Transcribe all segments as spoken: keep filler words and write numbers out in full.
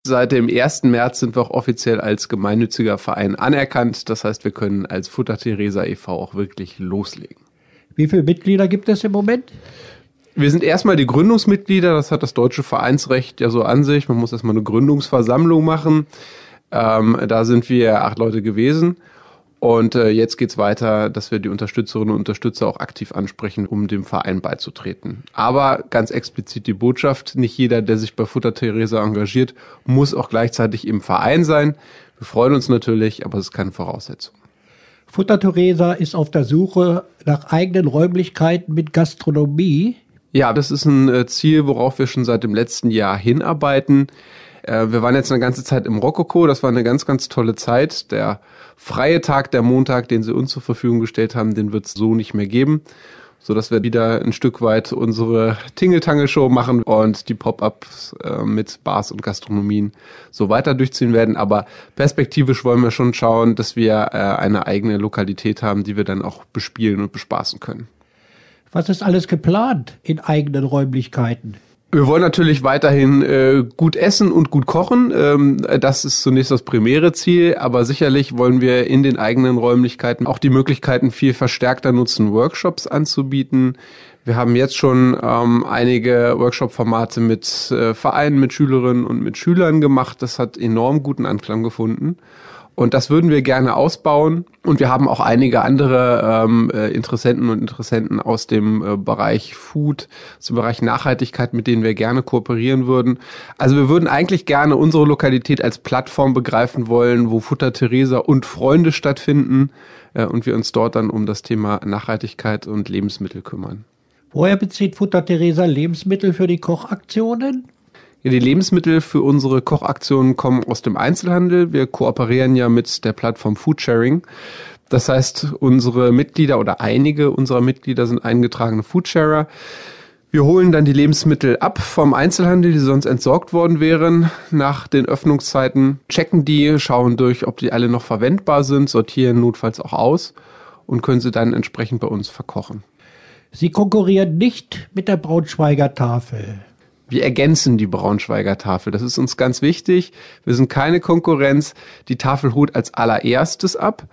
Seit dem ersten März sind wir auch offiziell als gemeinnütziger Verein anerkannt. Das heißt, wir können als Futter Theresa e V auch wirklich loslegen. Wie viele Mitglieder gibt es im Moment? Wir sind erstmal die Gründungsmitglieder. Das hat das deutsche Vereinsrecht ja so an sich. Man muss erstmal eine Gründungsversammlung machen. Ähm, da sind wir acht Leute gewesen. Und äh, jetzt geht's weiter, dass wir die Unterstützerinnen und Unterstützer auch aktiv ansprechen, um dem Verein beizutreten. Aber ganz explizit die Botschaft, nicht jeder, der sich bei Futter Theresa engagiert, muss auch gleichzeitig im Verein sein. Wir freuen uns natürlich, aber es ist keine Voraussetzung. Futter Theresa ist auf der Suche nach eigenen Räumlichkeiten mit Gastronomie. Ja, das ist ein Ziel, worauf wir schon seit dem letzten Jahr hinarbeiten. Wir waren jetzt eine ganze Zeit im Rokoko, das war eine ganz, ganz tolle Zeit. Der freie Tag, der Montag, den sie uns zur Verfügung gestellt haben, den wird es so nicht mehr geben, sodass wir wieder ein Stück weit unsere Tingeltangel-Show machen und die Pop-Ups äh, mit Bars und Gastronomien so weiter durchziehen werden. Aber perspektivisch wollen wir schon schauen, dass wir äh, eine eigene Lokalität haben, die wir dann auch bespielen und bespaßen können. Was ist alles geplant in eigenen Räumlichkeiten? Wir wollen natürlich weiterhin äh, gut essen und gut kochen. Ähm, das ist zunächst das primäre Ziel. Aber sicherlich wollen wir in den eigenen Räumlichkeiten auch die Möglichkeiten viel verstärkter nutzen, Workshops anzubieten. Wir haben jetzt schon ähm, einige Workshop-Formate mit äh, Vereinen, mit Schülerinnen und mit Schülern gemacht. Das hat enorm guten Anklang gefunden. Und das würden wir gerne ausbauen. Und wir haben auch einige andere ähm, Interessenten und Interessenten aus dem äh, Bereich Food, aus dem Bereich Nachhaltigkeit, mit denen wir gerne kooperieren würden. Also wir würden eigentlich gerne unsere Lokalität als Plattform begreifen wollen, wo Futter Theresa und Freunde stattfinden äh, und wir uns dort dann um das Thema Nachhaltigkeit und Lebensmittel kümmern. Woher bezieht Futter Theresa Lebensmittel für die Kochaktionen? Ja, die Lebensmittel für unsere Kochaktionen kommen aus dem Einzelhandel. Wir kooperieren ja mit der Plattform Foodsharing. Das heißt, unsere Mitglieder oder einige unserer Mitglieder sind eingetragene Foodsharer. Wir holen dann die Lebensmittel ab vom Einzelhandel, die sonst entsorgt worden wären nach den Öffnungszeiten, checken die, schauen durch, ob die alle noch verwendbar sind, sortieren notfalls auch aus und können sie dann entsprechend bei uns verkochen. Sie konkurrieren nicht mit der Braunschweiger Tafel. Wir ergänzen die Braunschweiger Tafel. Das ist uns ganz wichtig. Wir sind keine Konkurrenz. Die Tafel holt als allererstes ab.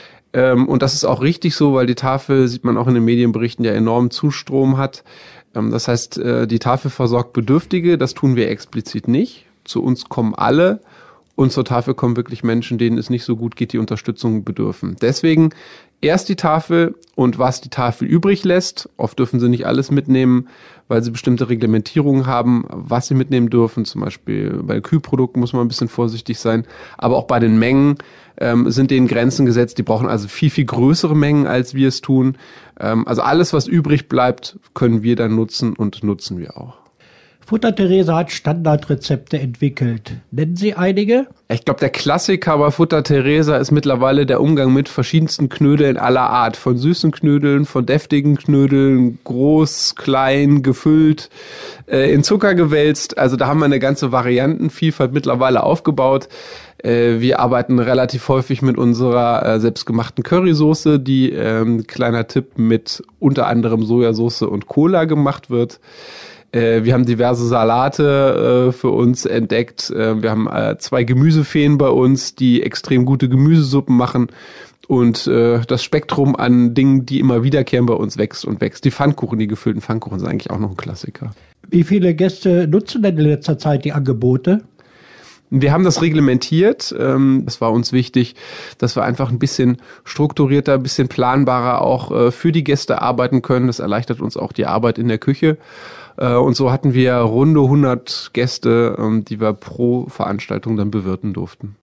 Und das ist auch richtig so, weil die Tafel, sieht man auch in den Medienberichten, ja enormen Zustrom hat. Das heißt, die Tafel versorgt Bedürftige. Das tun wir explizit nicht. Zu uns kommen alle. Und zur Tafel kommen wirklich Menschen, denen es nicht so gut geht, die Unterstützung bedürfen. Deswegen erst die Tafel und was die Tafel übrig lässt. Oft dürfen sie nicht alles mitnehmen, weil sie bestimmte Reglementierungen haben, was sie mitnehmen dürfen. Zum Beispiel bei Kühlprodukten muss man ein bisschen vorsichtig sein. Aber auch bei den Mengen ähm, sind denen Grenzen gesetzt. Die brauchen also viel, viel größere Mengen, als wir es tun. Ähm, also alles, was übrig bleibt, können wir dann nutzen und nutzen wir auch. Futter Theresa hat Standardrezepte entwickelt. Nennen Sie einige? Ich glaube, der Klassiker bei Futter Theresa ist mittlerweile der Umgang mit verschiedensten Knödeln aller Art. Von süßen Knödeln, von deftigen Knödeln, groß, klein, gefüllt, äh, in Zucker gewälzt. Also da haben wir eine ganze Variantenvielfalt mittlerweile aufgebaut. Äh, wir arbeiten relativ häufig mit unserer äh, selbstgemachten Currysoße, die, ähm, kleiner Tipp, mit unter anderem Sojasauce und Cola gemacht wird. Wir haben diverse Salate äh, für uns entdeckt. Äh, wir haben äh, zwei Gemüsefeen bei uns, die extrem gute Gemüsesuppen machen. Und äh, das Spektrum an Dingen, die immer wiederkehren, bei uns wächst und wächst. Die Pfannkuchen, die gefüllten Pfannkuchen sind eigentlich auch noch ein Klassiker. Wie viele Gäste nutzen denn in letzter Zeit die Angebote? Wir haben das reglementiert. Es war uns wichtig, dass wir einfach ein bisschen strukturierter, ein bisschen planbarer auch für die Gäste arbeiten können. Das erleichtert uns auch die Arbeit in der Küche. Und so hatten wir runde hundert Gäste, die wir pro Veranstaltung dann bewirten durften.